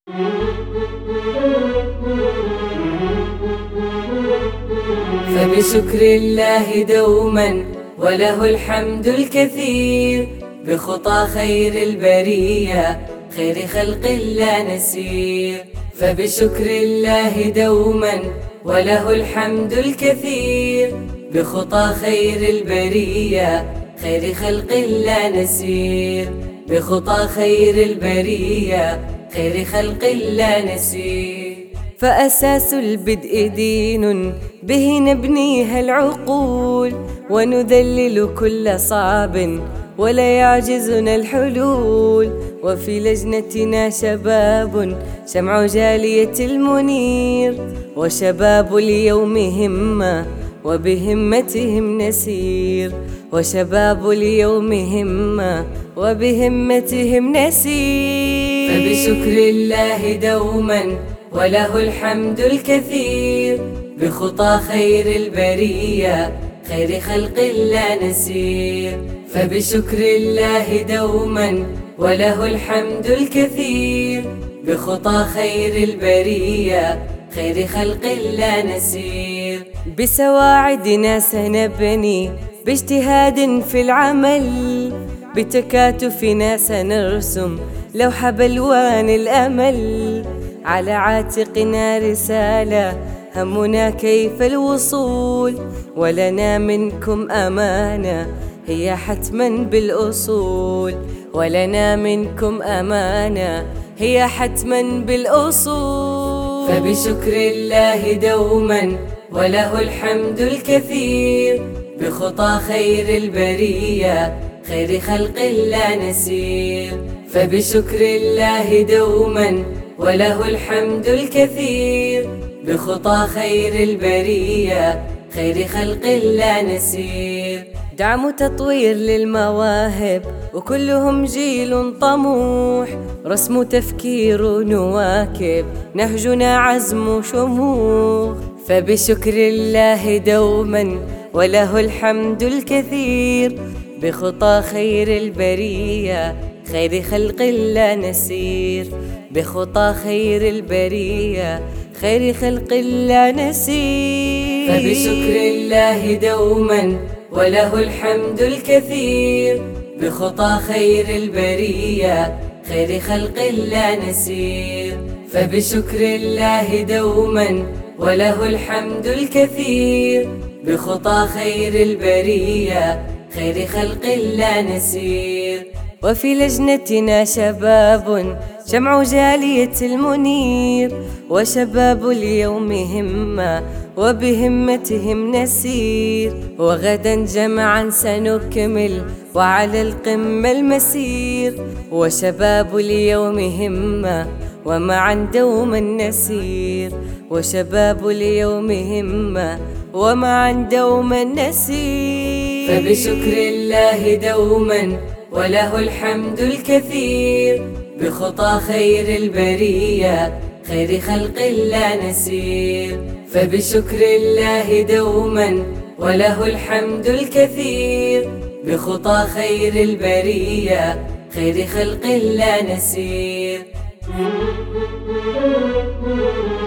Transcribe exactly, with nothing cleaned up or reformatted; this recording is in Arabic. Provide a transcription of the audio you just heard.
فبشكر الله دوما وله الحمد الكثير، بخطى خير البرية خير خلق الله نسير. فبشكر الله دوما وله الحمد الكثير، بخطى خير البرية خير خلق الله نسير. بخطى خير البرية خير خلق الله نسير. فأساس البدء دين به نبنيها العقول، ونذلل كل صعب ولا يعجزنا الحلول. وفي لجنتنا شباب شمع جالية المنير، وشباب اليوم همة وبهمتهم نسير. وشباب اليوم همة وبهمتهم نسير. فبشكر الله دوما وله الحمد الكثير، بخطى خير البرية خير خلق الله نسير. فبشكر الله دوما وله الحمد الكثير، بخطى خير البرية خير خلق الله نسير. بسواعدنا سنبني باجتهاد في العمل، بتكاتفنا سنرسم لوح بلوان الأمل. على عاتقنا رسالة همنا كيف الوصول، ولنا منكم أمانة هي حتما بالأصول. ولنا منكم أمانة هي حتما بالأصول. فبشكر الله دوما وله الحمد الكثير، بخطى خير البرية خير خلق الله نسير. فبشكر الله دوما وله الحمد الكثير، بخطى خير البرية خير خلق الله نسير. دعم تطوير للمواهب وكلهم جيل طموح، رسم تفكير نواكب نهجنا عزم شموخ. فبشكر الله دوما وله الحمد الكثير، بخطى خير البرية خير خلق الله نسير. بخطى خير البرية خير خلق الله نسير. فبشكر الله دوما وله الحمد الكثير، بخطى خير البرية خير خلق الله نسير. فبشكر الله دوما وله الحمد الكثير، بخطى خير البرية خير خلق الله نسير. وفي لجنتنا شباب شمع جالية المنير، وشباب اليوم همة وبهمتهم نسير. وغدا جمعا سنكمل وعلى القمة المسير، وشباب اليوم همة ومعا دوما نسير. وشباب اليوم همة ومعا دوما نسير. فبشكر الله دوما وله الحمد الكثير، بخطى خير البرية خير خلق الله نسير. فبشكر الله دوما وله الحمد الكثير، بخطى خير البرية خير خلق الله نسير.